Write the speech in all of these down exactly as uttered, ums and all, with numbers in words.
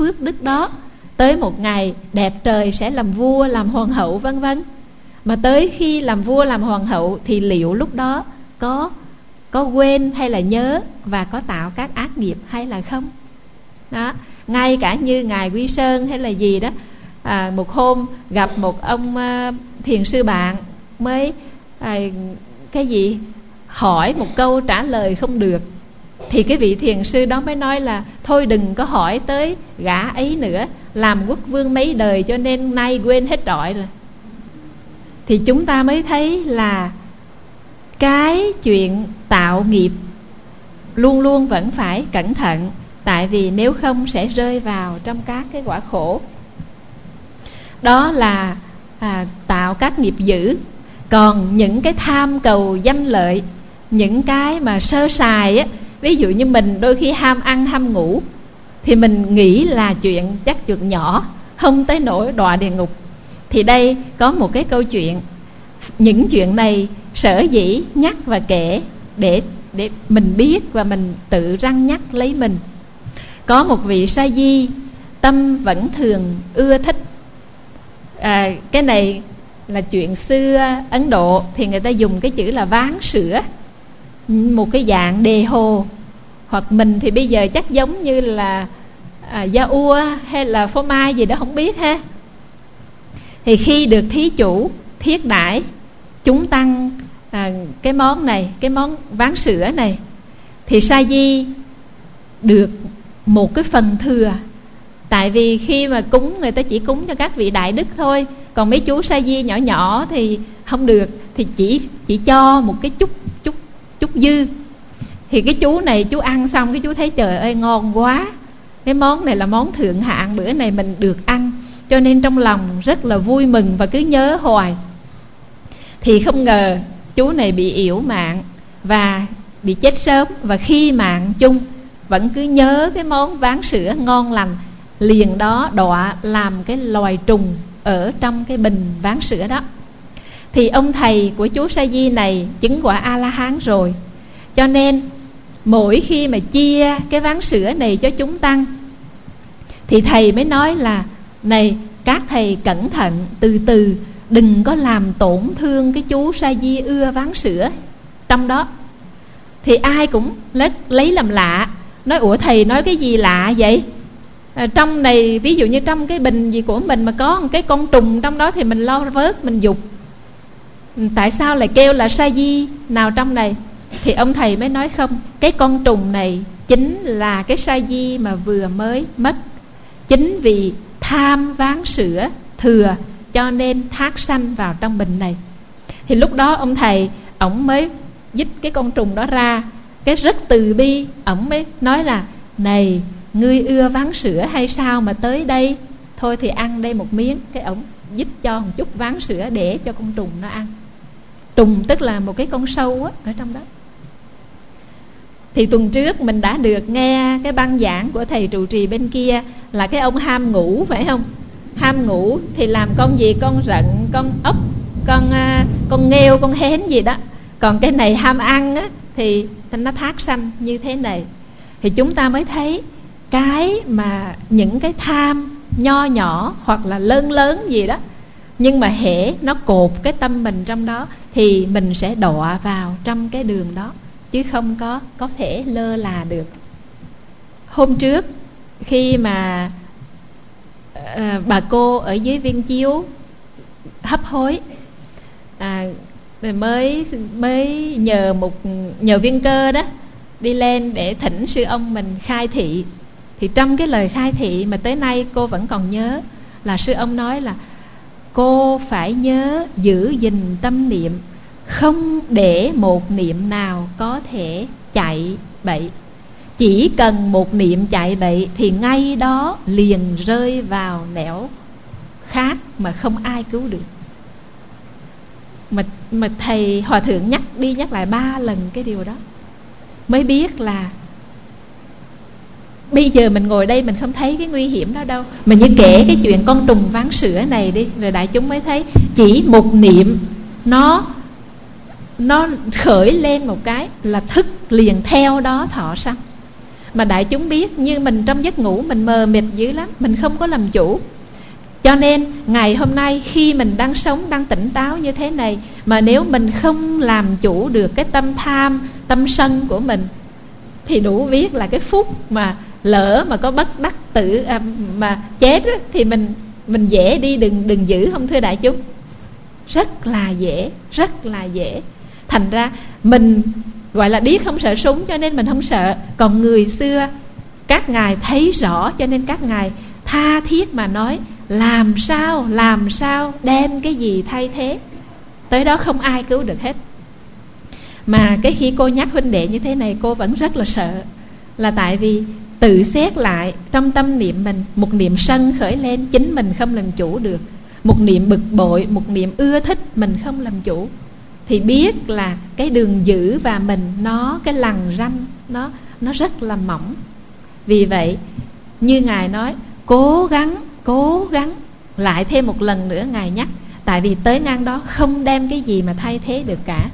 phước đức đó, tới một ngày đẹp trời sẽ làm vua, làm hoàng hậu vân vân. Mà tới khi làm vua làm hoàng hậu thì liệu lúc đó có có quên hay là nhớ và có tạo các ác nghiệp hay là không? Đó, ngay cả như ngài Quy Sơn hay là gì đó, à, một hôm gặp một ông à, thiền sư bạn mới à, cái gì hỏi một câu trả lời không được, thì cái vị thiền sư đó mới nói là thôi đừng có hỏi tới gã ấy nữa, làm quốc vương mấy đời cho nên nay quên hết trọi rồi. Thì chúng ta mới thấy là cái chuyện tạo nghiệp luôn luôn vẫn phải cẩn thận, tại vì nếu không sẽ rơi vào trong các cái quả khổ. Đó là à, tạo các nghiệp dữ. Còn những cái tham cầu danh lợi, những cái mà sơ sài á, ví dụ như mình đôi khi ham ăn ham ngủ, thì mình nghĩ là chuyện chắc chuyện nhỏ, không tới nỗi đọa địa ngục. Thì đây có một cái câu chuyện. Những chuyện này sở dĩ nhắc và kể để, để mình biết và mình tự răn nhắc lấy mình. Có một vị sa di tâm vẫn thường ưa thích, à, cái này là chuyện xưa Ấn Độ, thì người ta dùng cái chữ là ván sữa, một cái dạng đề hồ. Hoặc mình thì bây giờ chắc giống như là à, da ua hay là phô mai gì đó không biết ha. Thì khi được thí chủ thiết đãi chúng tăng à, cái món này, cái món ván sữa này, thì sa di được một cái phần thừa. Tại vì khi mà cúng, người ta chỉ cúng cho các vị đại đức thôi, còn mấy chú sa di nhỏ nhỏ thì không được, thì chỉ chỉ cho một cái chút chút chút dư. Thì cái chú này chú ăn xong, cái chú thấy trời ơi ngon quá, cái món này là món thượng hạng, bữa này mình được ăn, cho nên trong lòng rất là vui mừng và cứ nhớ hoài. Thì không ngờ chú này bị yểu mạng và bị chết sớm, và khi mạng chung vẫn cứ nhớ cái món ván sữa ngon lành, liền đó đọa làm cái loài trùng ở trong cái bình ván sữa đó. Thì ông thầy của chú sa di này chứng quả A La Hán rồi, cho nên mỗi khi mà chia cái ván sữa này cho chúng tăng, thì thầy mới nói là này các thầy cẩn thận, từ từ, đừng có làm tổn thương cái chú sa di ưa ván sữa trong đó. Thì ai cũng lấy, lấy làm lạ, nói ủa thầy nói cái gì lạ vậy? À, trong này ví dụ như trong cái bình gì của mình mà có một cái con trùng trong đó thì mình lo vớt, mình dục, tại sao lại kêu là sa di nào trong này? Thì ông thầy mới nói không, cái con trùng này chính là cái sa di mà vừa mới mất. Chính vì tham ván sữa thừa cho nên thác sanh vào trong bình này. Thì lúc đó ông thầy ổng mới dứt cái con trùng đó ra, cái rất từ bi, ổng mới nói là này ngươi ưa ván sữa hay sao mà tới đây, thôi thì ăn đây một miếng. Cái ổng dứt cho một chút ván sữa để cho con trùng nó ăn. Trùng tức là một cái con sâu á, ở trong đó. Thì tuần trước mình đã được nghe cái băng giảng của thầy trụ trì bên kia, là cái ông ham ngủ phải không? Ham ngủ thì làm con gì, con rận, con ốc, con uh, con nghêu, con hến gì đó. Còn cái này ham ăn á, thì nó thác sanh như thế này. Thì chúng ta mới thấy cái mà những cái tham nho nhỏ hoặc là lớn lớn gì đó, nhưng mà hễ nó cột cái tâm mình trong đó thì mình sẽ đọa vào trong cái đường đó, chứ không có có thể lơ là được. Hôm trước khi mà à, bà cô ở dưới Viên Chiếu hấp hối, à, mới mới nhờ một nhờ Viên Cơ đó đi lên để thỉnh sư ông mình khai thị. Thì trong cái lời khai thị mà tới nay cô vẫn còn nhớ, là sư ông nói là cô phải nhớ giữ gìn tâm niệm, không để một niệm nào có thể chạy bậy. Chỉ cần một niệm chạy bậy thì ngay đó liền rơi vào nẻo khác mà không ai cứu được. Mà, mà thầy hòa thượng nhắc đi nhắc lại ba lần cái điều đó, mới biết là bây giờ mình ngồi đây mình không thấy cái nguy hiểm đó đâu. Mà như kể cái chuyện con trùng ván sữa này đi, rồi đại chúng mới thấy chỉ một niệm nó nó khởi lên một cái là thức liền theo đó thọ sanh. Mà đại chúng biết như mình trong giấc ngủ mình mờ mịt dữ lắm, mình không có làm chủ. Cho nên ngày hôm nay khi mình đang sống, đang tỉnh táo như thế này, mà nếu mình không làm chủ được cái tâm tham, tâm sân của mình, thì đủ biết là cái phút mà lỡ mà có bất đắc tử à, mà chết á, thì mình mình dễ đi đừng đừng giữ, không thưa đại chúng? Rất là dễ, rất là dễ. Thành ra mình gọi là điếc không sợ súng, cho nên mình không sợ. Còn người xưa các ngài thấy rõ, cho nên các ngài tha thiết mà nói làm sao, làm sao đem cái gì thay thế. Tới đó không ai cứu được hết. Mà cái khi cô nhắc huynh đệ như thế này, cô vẫn rất là sợ. Là tại vì tự xét lại trong tâm niệm mình, một niệm sân khởi lên, chính mình không làm chủ được. Một niệm bực bội, một niệm ưa thích, mình không làm chủ, thì biết là cái đường giữ và mình nó, cái lằn ranh nó, nó rất là mỏng. Vì vậy như Ngài nói, cố gắng, cố gắng. Lại thêm một lần nữa Ngài nhắc, tại vì tới ngang đó không đem cái gì mà thay thế được cả.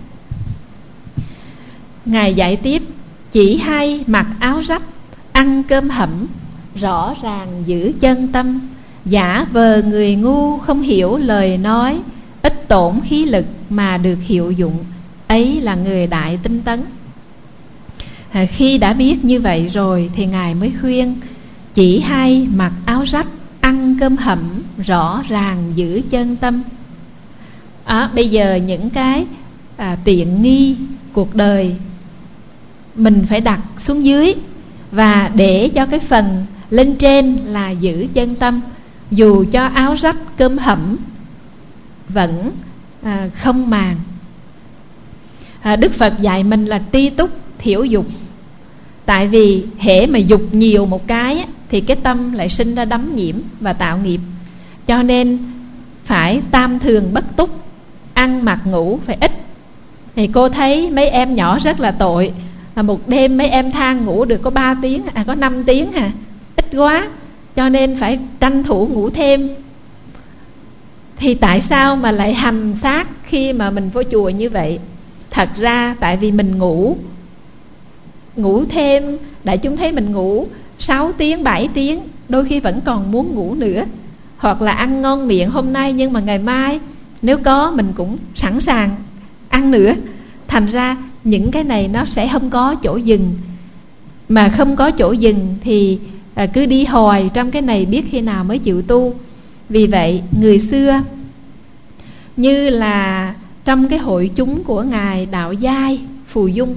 Ngài dạy tiếp, chỉ hay mặc áo rách, ăn cơm hẩm, rõ ràng giữ chân tâm. Giả vờ người ngu không hiểu lời nói, ít tổn khí lực mà được hiệu dụng, ấy là người đại tinh tấn. à, Khi đã biết như vậy rồi thì Ngài mới khuyên, chỉ hay mặc áo rách, ăn cơm hẩm, rõ ràng giữ chân tâm. à, Bây giờ những cái à, tiện nghi cuộc đời mình phải đặt xuống dưới, và để cho cái phần lên trên là giữ chân tâm. Dù cho áo rách cơm hẩm vẫn à, không màng. à, Đức Phật dạy mình là tri túc thiểu dục. Tại vì hễ mà dục nhiều một cái thì cái tâm lại sinh ra đắm nhiễm và tạo nghiệp. Cho nên phải tam thường bất túc, ăn mặc ngủ phải ít. Thì cô thấy mấy em nhỏ rất là tội, à, một đêm mấy em than ngủ được có ba tiếng, à có năm tiếng à, ít quá. Cho nên phải tranh thủ ngủ thêm. Thì tại sao mà lại hành xác khi mà mình vô chùa như vậy? Thật ra tại vì mình ngủ Ngủ thêm, đại chúng thấy mình ngủ sáu tiếng, bảy tiếng, đôi khi vẫn còn muốn ngủ nữa. Hoặc là ăn ngon miệng hôm nay, nhưng mà ngày mai nếu có mình cũng sẵn sàng ăn nữa. Thành ra những cái này nó sẽ không có chỗ dừng. Mà không có chỗ dừng thì à, cứ đi hoài trong cái này, biết khi nào mới chịu tu. Vì vậy người xưa, như là trong cái hội chúng của Ngài Đạo Giai Phù Dung,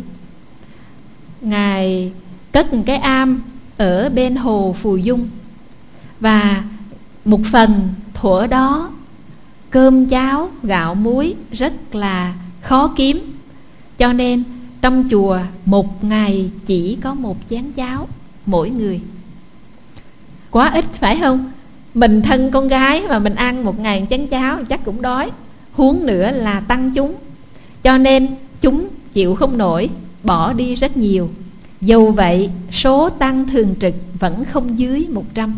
Ngài cất một cái am ở bên hồ Phù Dung. Và một phần thuở đó cơm cháo gạo muối rất là khó kiếm. Cho nên trong chùa một ngày chỉ có một chén cháo mỗi người. Quá ít phải không? Mình thân con gái mà mình ăn một ngày chén cháo chắc cũng đói, huống nữa là tăng chúng. Cho nên chúng chịu không nổi, bỏ đi rất nhiều. Dù vậy số tăng thường trực vẫn không dưới một trăm.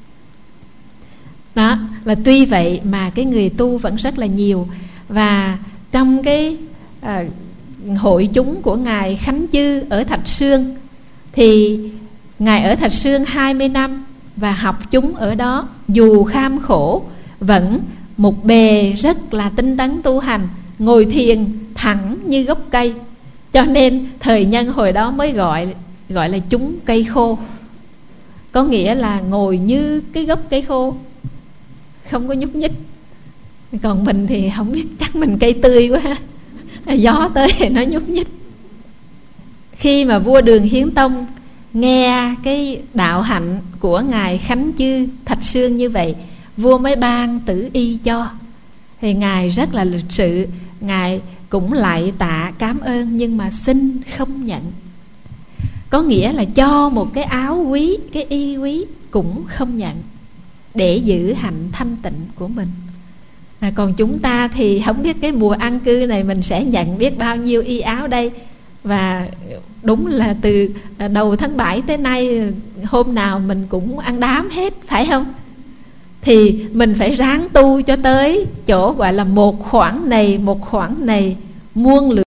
Đó là tuy vậy mà cái người tu vẫn rất là nhiều. Và trong cái à, hội chúng của Ngài Khánh Chư ở Thạch Sương, thì Ngài ở Thạch Sương hai mươi năm và học chúng ở đó. Dù kham khổ vẫn một bề rất là tinh tấn tu hành, ngồi thiền thẳng như gốc cây. Cho nên thời nhân hồi đó mới gọi gọi là chúng cây khô. Có nghĩa là ngồi như cái gốc cây khô, không có nhúc nhích. Còn mình thì không biết, chắc mình cây tươi quá, gió tới thì nó nhúc nhích. Khi mà vua Đường Hiến Tông nghe cái đạo hạnh của Ngài Khánh Chư Thạch Sương như vậy, vua mới ban tử y cho. Thì Ngài rất là lịch sự, Ngài cũng lạy tạ cảm ơn, nhưng mà xin không nhận. Có nghĩa là cho một cái áo quý, cái y quý cũng không nhận, để giữ hạnh thanh tịnh của mình. à, Còn chúng ta thì không biết cái mùa an cư này mình sẽ nhận biết bao nhiêu y áo đây. Và đúng là từ đầu tháng bảy tới nay, hôm nào mình cũng ăn đám hết, phải không? Thì mình phải ráng tu cho tới chỗ gọi là một khoảng này, một khoảng này muôn lượng.